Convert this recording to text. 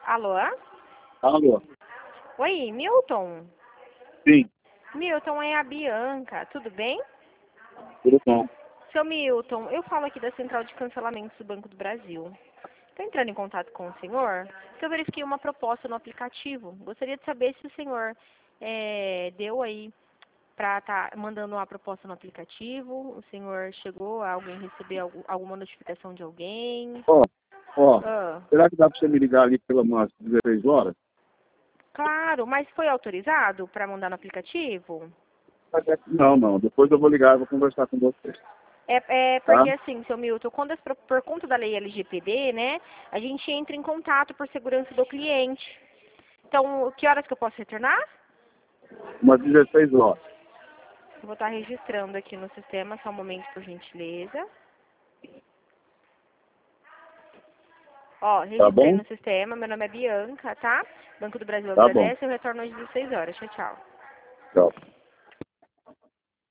Alô? Alô? Oi, Milton? Sim, Milton, é a Bianca, tudo bem? tudo bom. Seu Milton, eu falo aqui da Central de Cancelamentos do Banco do Brasil. Estou entrando em contato com o senhor, porque eu verifiquei uma proposta no aplicativo. Gostaria de saber se o senhor deu aí para estar mandando uma proposta no aplicativo. O senhor chegou a alguém receber alguma notificação de alguém? Ó, Ah, será que dá para você me ligar ali pela umas 16 horas? claro, mas foi autorizado para mandar no aplicativo? Não, depois eu vou ligar e vou conversar com você, É tá? porque assim, seu Milton, quando por conta da lei LGPD, né, a gente entra em contato por segurança do cliente. Então, que horas que eu posso retornar? Umas 16 horas, Eu vou estar registrando aqui no sistema, só um momento, por gentileza. Ó, tá registrei bom? no sistema, meu nome é Bianca, tá? Banco do Brasil Tá bom, agradece, eu retorno às 16 horas. Tchau, tchau. tchau.